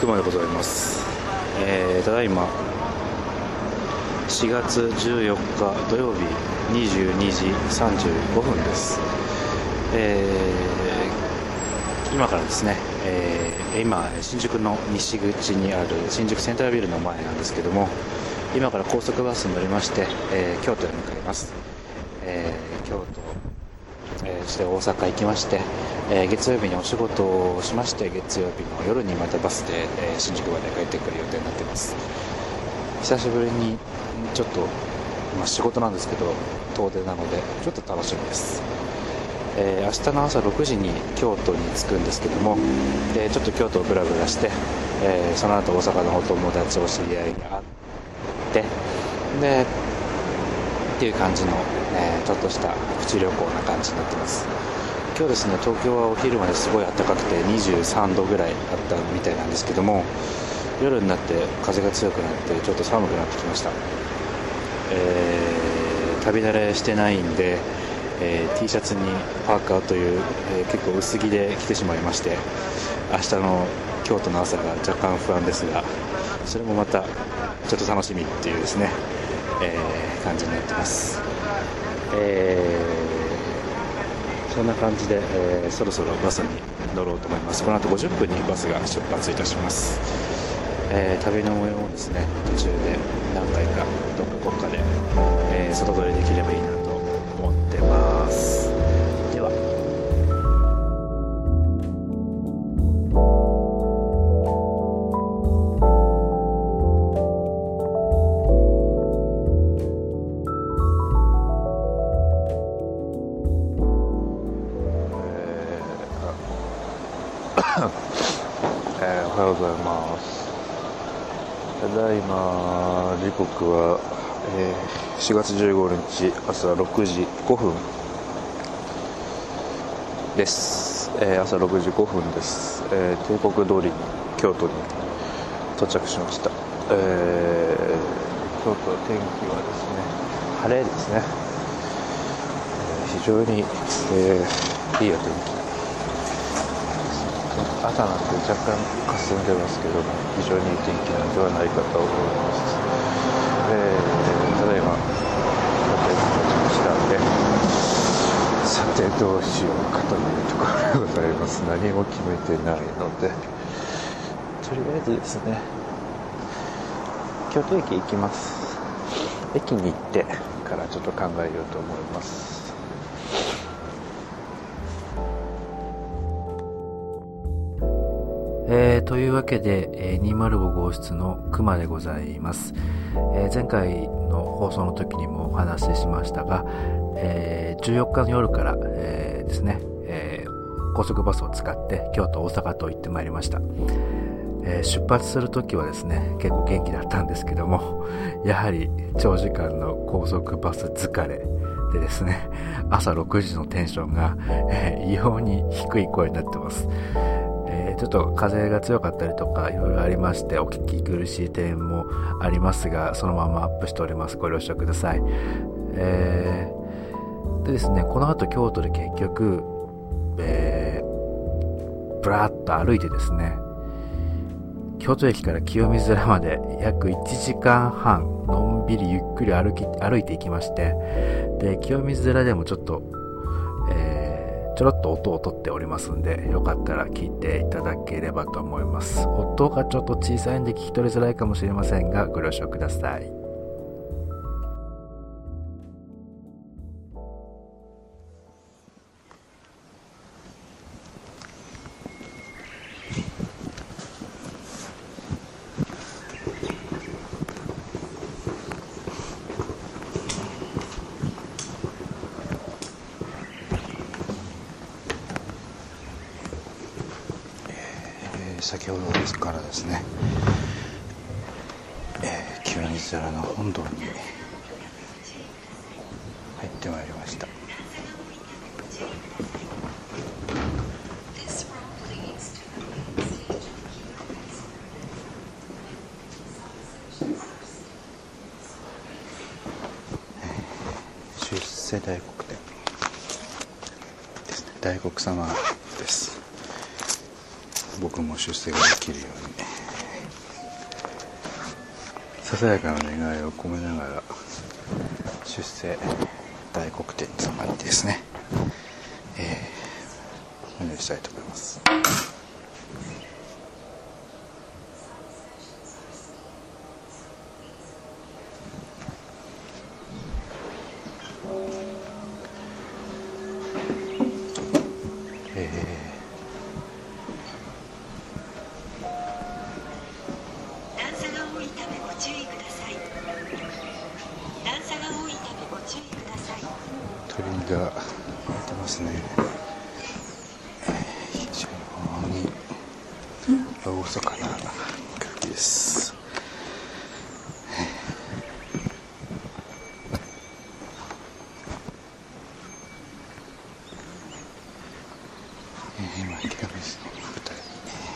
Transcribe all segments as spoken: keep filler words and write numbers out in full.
熊でございます。えー、ただいましがつじゅうよっか土曜日にじゅうにじさんじゅうごふんです。えー、今からですね、えー、今新宿の西口にある新宿センタービルの前なんですけども、今から高速バスに乗りまして、えー、京都へ向かいます。えー、京都、えー、そして大阪行きまして、えー、月曜日にお仕事をしまして、月曜日の夜にまたバスで、えー、新宿まで帰ってくる予定になっています。久しぶりにちょっと、まあ、仕事なんですけど遠出なのでちょっと楽しみです。えー、明日の朝ろくじに京都に着くんですけども、えー、ちょっと京都をブラブラして、えー、その後大阪のお友達お知り合いに会ってでっていう感じの、えー、ちょっとしたプチ旅行な感じになってます。今日ですね、東京はお昼まですごい暖かくてにじゅうさんどぐらいあったみたいなんですけども、夜になって風が強くなってちょっと寒くなってきました。えー、旅慣れしてないんで、えー、T シャツにパーカーという、えー、結構薄着で来てしまいまして、明日の京都の朝が若干不安ですが、それもまたちょっと楽しみっていうですね、えー、感じになってます。えー、そんな感じで、えー、そろそろバスに乗ろうと思います。この後ごじゅっぷんにバスが出発いたします。えー、旅の模様もですね、途中で何回かどっかどっかで、えー、外撮りできればいいなと思ってます。ではえー、おはようございます。ただいま時刻は、えー、しがつじゅうごにち朝ろくじごふんです。えー、朝ろくじごふんです。えー、定刻通り京都に到着しました。えー、京都天気はですね、晴れですね。えー、非常に、えー、いいお天気。朝なんて若干霞んでますけども、非常にいい天気なのではないかと思います。えー、ただいまホテルに到着したので、さてどうしようかというところでございます。何も決めてないので、とりあえずですね、京都駅行きます。駅に行ってからちょっと考えようと思います。 えー、というわけで、えー、にまるご号室の熊でございます。えー、前回の放送の時にもお話ししましたが、えー、じゅうよっかの夜から、えー、ですね、えー、高速バスを使って京都大阪と行ってまいりました。えー、出発する時はですね、結構元気だったんですけども、やはり長時間の高速バス疲れでですね、朝ろくじのテンションが、えー、異様に低い声になってます。えー、ちょっと風が強かったりとかいろいろありまして、お聞き苦しい点もありますが、そのままアップしております。ご了承ください。えー、でですね、この後京都で結局、えー、ぶらーっと歩いてですね、京都駅から清水寺まで約いちじかんはんのんびりゆっくり歩き歩いていきまして、で清水寺でもちょっと、えーちょろっと音を取っておりますんで、よかったら聞いていただければと思います。音がちょっと小さいんで聞き取りづらいかもしれませんが、ご了承ください。 先ほどからですね、えー、清水寺の本堂に入ってまいりました。出世大黒天ですね。大黒様です。僕も出世ができるようにささやかな願いを込めながら出世大黒天様にですね、えー、お願いしたいと思います。鳥が鳴ってますね。非常に厳かな空気です。今清水の舞台に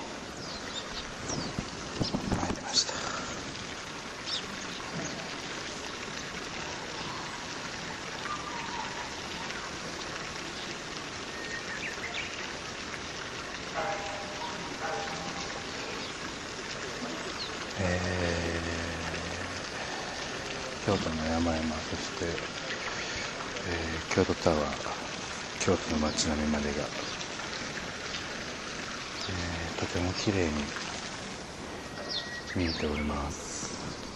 参りました。えー、京都の山々、そして、えー、京都タワー、京都の街並みまでが、えー、とても綺麗に見えております。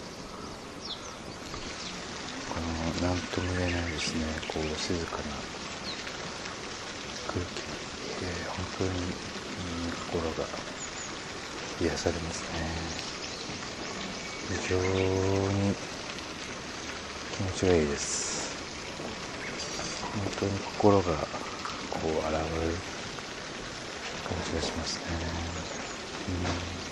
この何とも言えないですね、こう静かな空気、えー、本当に、うん、心が癒されますね。非常に気持ちがいいです。本当に心がこう洗われる感じがしますね。うん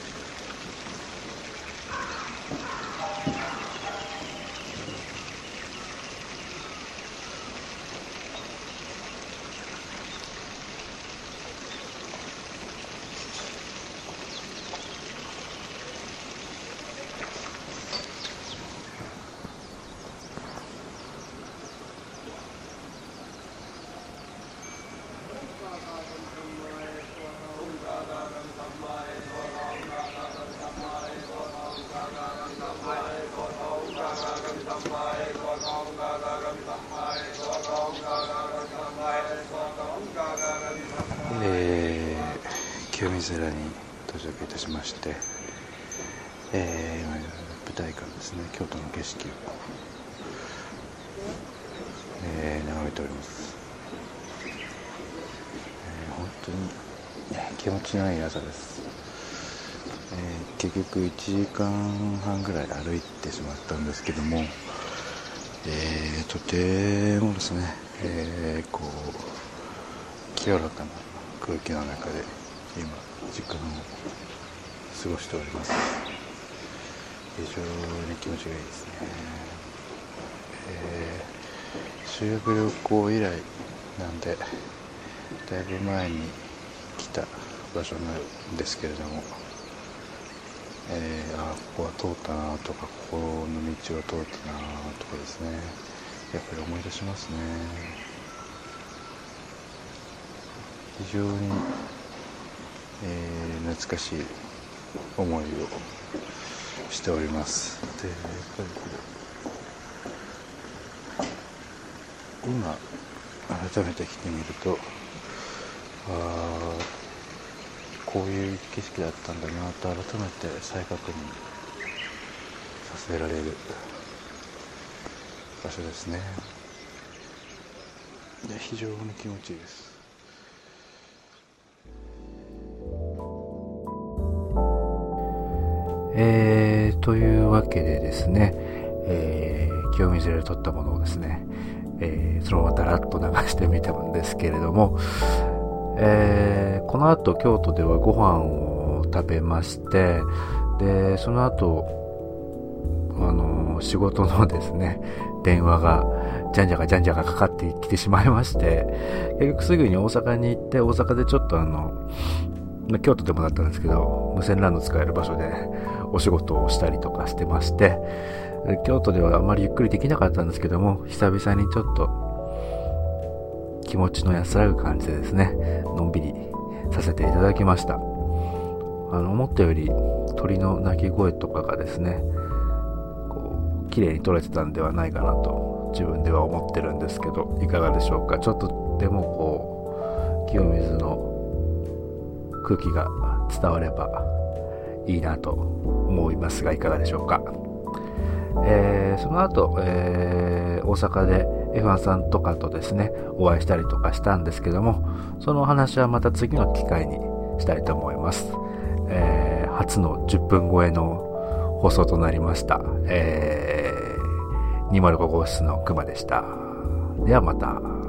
えー、清水寺に到着いたしまして、えー、今舞台からですね、京都の景色を、えー、眺めております。えー、本当に、ね、気持ちのいい朝です。えー、結局いちじかんはんぐらい歩いてしまったんですけども、えー、とてもですね、えー、こう清らかな空気の中で今時間を過ごしております。非常に気持ちがいいですね。えー、修学旅行以来なんでだいぶ前に来た場所なんですけれども、えー、あここは通ったなとか、ここの道を通ったなとかですね、やっぱり思い出しますね。非常に、えー、懐かしい思いをしております。で、やっぱり今改めて来てみると、あこういう景色だったんだなと改めて再確認させられる場所ですね。で、非常に気持ちいいです。 えー、というわけでですね、えー、清水寺で撮ったものをですね、えー、そのままだらっと流してみたんですけれども、えー、この後京都ではご飯を食べまして、でその後あの仕事のですね電話がじゃんじゃかじゃんじゃかかかってきてしまいまして、結局すぐに大阪に行って、大阪でちょっとあの京都でもだったんですけど、無線 ラン の使える場所でお仕事をしたりとかしてまして、京都ではあまりゆっくりできなかったんですけども、久々にちょっと気持ちの安らぐ感じでですね、のんびりさせていただきました。あの思ったより鳥の鳴き声とかがですね、 綺麗に撮れてたんではないかなと自分では思ってるんですけど、いかがでしょうか。ちょっとでもこう清水の空気が伝わればいいなと思いますが、いかがでしょうか。えー、その後、えー、大阪で エフワン さんとかとですねお会いしたりとかしたんですけども、そのお話はまた次の機会にしたいと思います。えー、初のじゅっぷん超えの放送となりました。えー、にまるご号室のくまでした。ではまた。